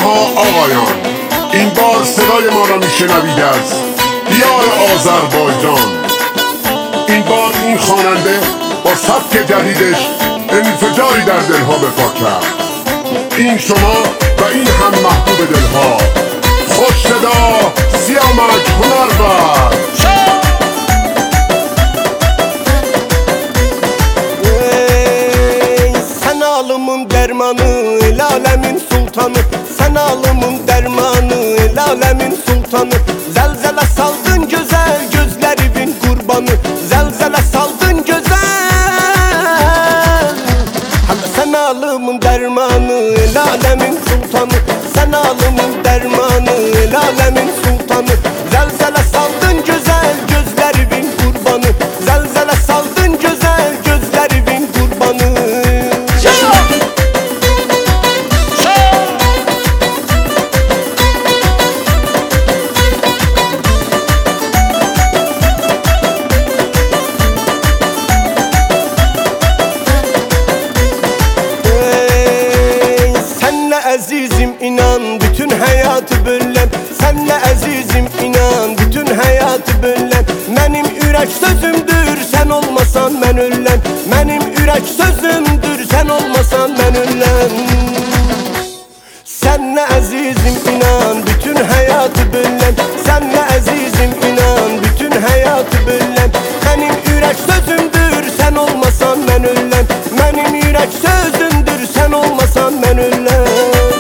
ها آقایان، این بار صدای ما را میشنوید از دیار آذربایجان. این بار این خواننده با سبک جدیدش انفجاری در دلها به پا کرد. این شما و این هم محبوب دلها، خوش صدا سیامک هنرور. Sen alımın dermanı, el alemin sultanı. Sen alımın dermanı, el alemin sultanı. Zelzele saldın güzel, gözlerimin kurbanı. Zelzele saldın güzel. Sen alımın dermanı, el alemin sultanı. Sen alımın dermanı, el alemin sultanı. Zelzele saldın güzel, gözlerimin kurbanı. Zelzele saldın güzel, gözlerimin kurbanı. Azizim inan bütün hayatı bölem. Senle azizim inan bütün hayatı bölem. Benim ürək sözümdür sen olmasan ben öləm. Benim ürək sözümdür sen olmasan ben öləm. Senle azizim inan bütün hayatı bölem. Senle azizim inan bütün hayatı bölem. Benim ürək sözümdür sen olmasan ben öləm. Benim ürək sözümdür sen olmasan ben öləm.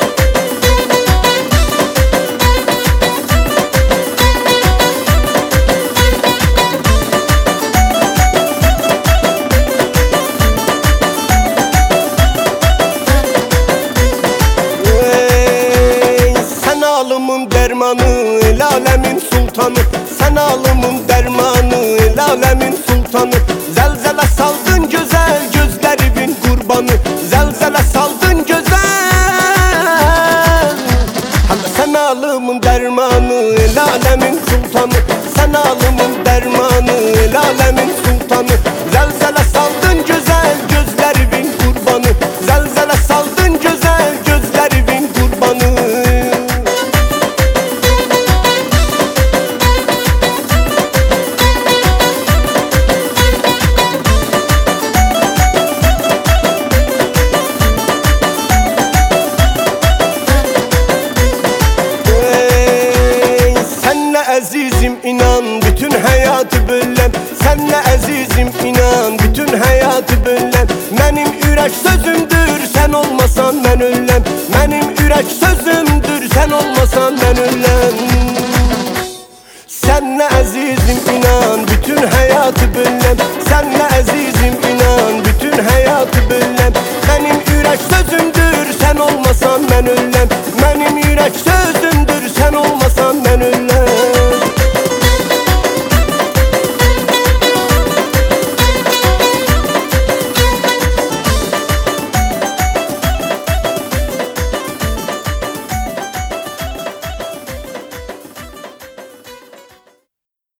Dermanı, el alemin sultanı. Sen alımın dermanı, el alemin sultanı. Zelzele saldın güzel, gözlerimin kurbanı. Zelzele saldın güzel. Sen alımın dermanı, el alemin sultanı. Sen alımın dermanı, el alemin sultanı. Zelzele saldın güzel, gözlerimin kurbanı. Zelzele saldın güzel, gözlerimin kurbanı. Azizim inan bütün hayatı bölem. Senle azizim inan bütün hayatı bölem. Benim ürək sözümdür sen olmasan ben öləm. Benim ürək sözümdür sen olmasan ben öləm. Senle azizim inan bütün hayatı bölem. Senle azizim inan bütün hayatı bölem. Benim ürək sözümdür sen olmasan ben öləm.